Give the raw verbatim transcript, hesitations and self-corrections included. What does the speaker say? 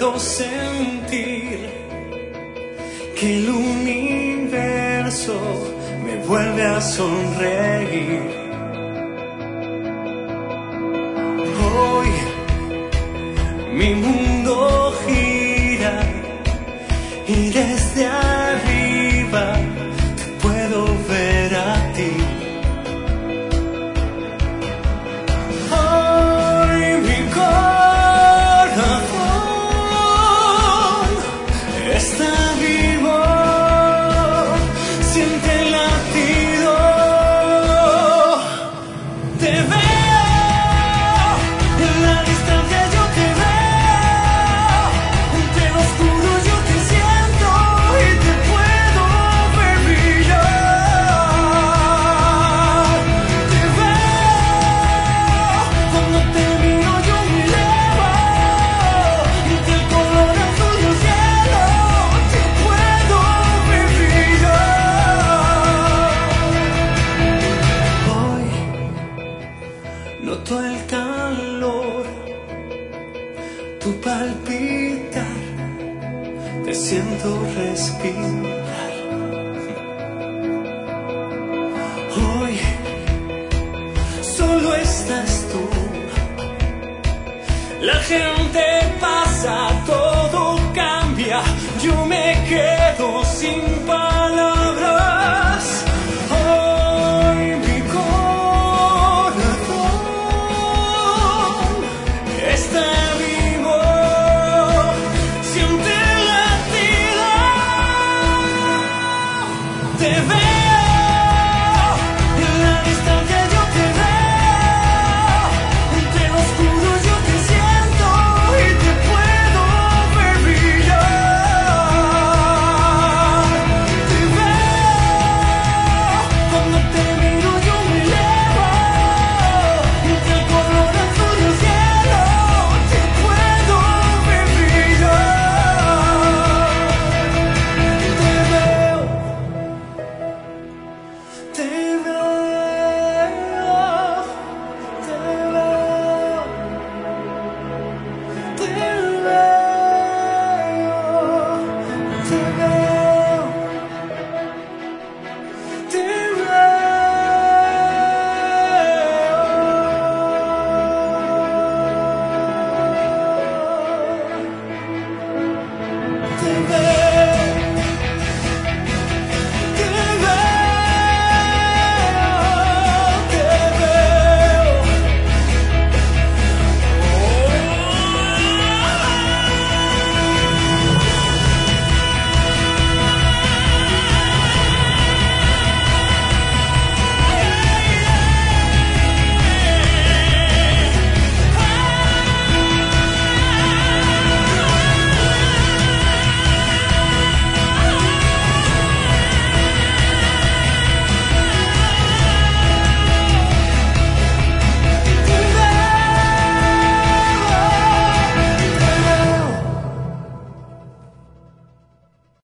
puedo sentir que el universo me vuelve a sonreír. Hoy mi mundo gira y desde arriba te puedo ver a ti. Hoy mi corazón está vivo, siente el latido, te veo. Noto el calor, tu palpitar, te siento respirar. Hoy solo estás tú, la gente pasa, todo cambia, yo me quedo sin palabras.